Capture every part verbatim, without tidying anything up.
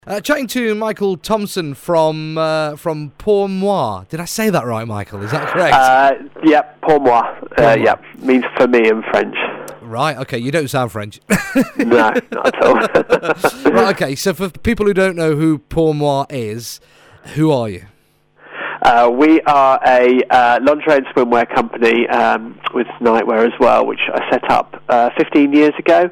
Uh, chatting to Michael Thompson from uh, from Pour Moi. Did I say that right, Michael? Is that correct? Uh, yeah, Pour Moi. Uh, yeah, means for me in French. Right, okay, you don't sound French. No, not at all. Right, okay, so for people who don't know who Pour Moi is, who are you? Uh, we are a uh, lingerie and swimwear company um, with nightwear as well, which I set up uh, fifteen years ago,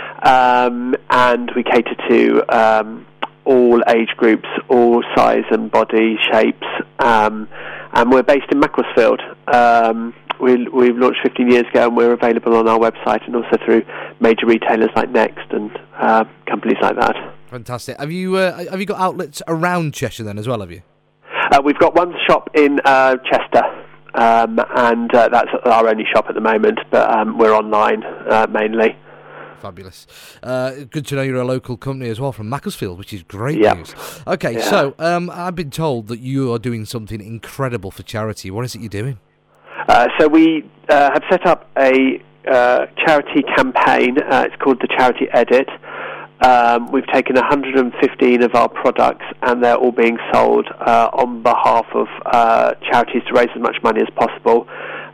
um, and we cater to um, all age groups, all size and body shapes, um, and we're based in Macclesfield. Um, we, we've launched fifteen years ago, and we're available on our website and also through major retailers like Next and uh, companies like that. Fantastic. Have you uh, have you got outlets around Cheshire then as well, have you? Uh, we've got one shop in uh, Chester, um, and uh, that's our only shop at the moment, but um, we're online uh, mainly. Fabulous. Uh, good to know you're a local company as well from Macclesfield, which is great Yep. news. Okay, Yeah. so um, I've been told that you are doing something incredible for charity. What is it you're doing? Uh, so we uh, have set up a uh, charity campaign. Uh, it's called the Charity Edit. Um, we've taken one hundred fifteen of our products, and they're all being sold uh, on behalf of uh, charities to raise as much money as possible.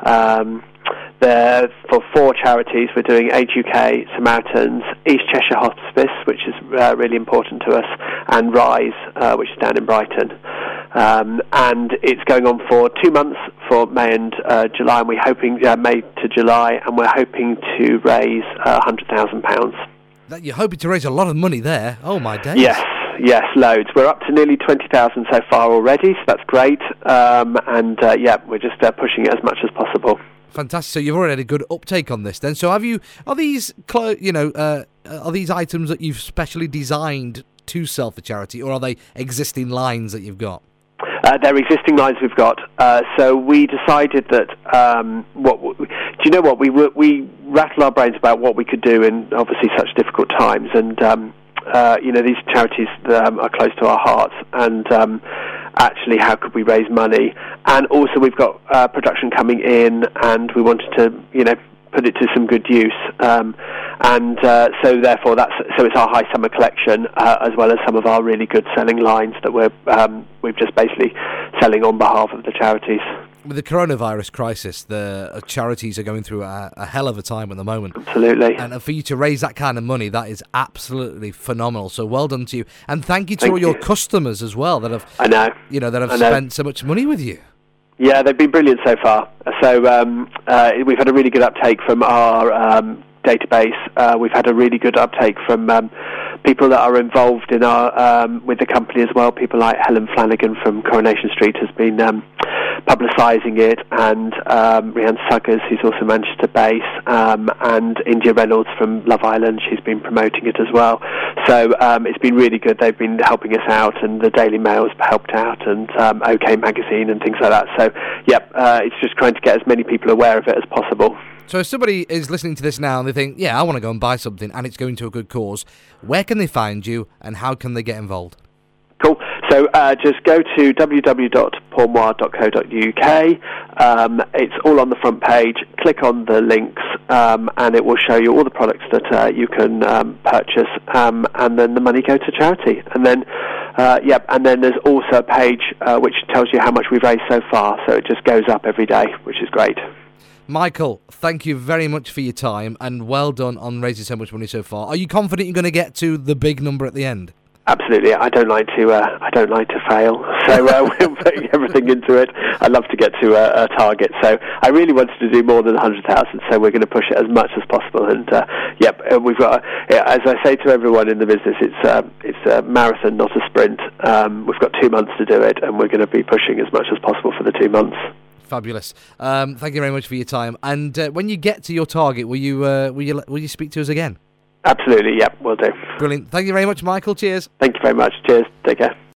Um, they're for four charities. We're doing Age U K, Samaritans, East Cheshire Hospice, which is uh, really important to us, and Rise, uh, which is down in Brighton. Um, and it's going on for two months for May and uh, July, and we're hoping uh, May to July, and we're hoping to raise uh, one hundred thousand pounds. That you're hoping to raise a lot of money there. Oh, my days. Yes, yes, loads. We're up to nearly twenty thousand so far already, so that's great. Um, and, uh, yeah, we're just uh, pushing it as much as possible. Fantastic. So you've already had a good uptake on this then. So have you, are these, clo- you know, uh, are these items that you've specially designed to sell for charity, or are they existing lines that you've got? Uh, they're existing lines we've got. Uh, so we decided that, um, what w- do you know what, we w- we rattled our brains about what we could do in obviously such difficult times. And, um, uh, you know, these charities um, are close to our hearts. And um, actually, how could we raise money? And also we've got uh, production coming in, and we wanted to, you know, put it to some good use. Um, and uh, so therefore that's so it's our high summer collection, uh, as well as some of our really good selling lines that we're um, we've just basically selling on behalf of the charities. With the coronavirus crisis, the uh, charities are going through a, a hell of a time at the moment. Absolutely. And uh, for you to raise that kind of money, that is absolutely phenomenal. So well done to you, and thank you to Thank all you. your customers as well that have I know. you know that have I know. spent so much money with you. Yeah, they've been brilliant so far. So um, uh, we've had a really good uptake from our um, database. Uh, we've had a really good uptake from um, people that are involved in our um, with the company as well. People like Helen Flanagan from Coronation Street has been um, publicising it, and um, Rianne Suggers, who's also Manchester based, um, and India Reynolds from Love Island. She's been promoting it as well. So um, it's been really good. They've been helping us out, and the Daily Mail's helped out, and um, OK Magazine and things like that. So, yep, uh, it's just trying to get as many people aware of it as possible. So if somebody is listening to this now and they think, yeah, I want to go and buy something and it's going to a good cause, where can they find you and how can they get involved? Cool. So uh, just go to w w w dot pourmoi dot co dot u k. Um, it's all on the front page. Click on the links, um, and it will show you all the products that uh, you can um, purchase, um, and then the money goes to charity. And then, uh, yep, and then there's also a page uh, which tells you how much we've raised so far. So it just goes up every day, which is great. Michael, thank you very much for your time and well done on raising so much money so far. Are you confident you're going to get to the big number at the end? Absolutely. I don't like to. Uh, I don't like to fail. So uh, we're putting everything into it. I love to get to a, a target. So I really wanted to do more than one hundred thousand. So we're going to push it as much as possible. And uh, yep, we've got. Uh, as I say to everyone in the business, it's uh, it's a marathon, not a sprint. Um, we've got two months to do it, and we're going to be pushing as much as possible for the two months. Fabulous. Um, thank you very much for your time. And uh, when you get to your target, will you uh, will you will you speak to us again? Absolutely. Yep, will do. Brilliant. Thank you very much, Michael. Cheers. Thank you very much. Cheers. Take care.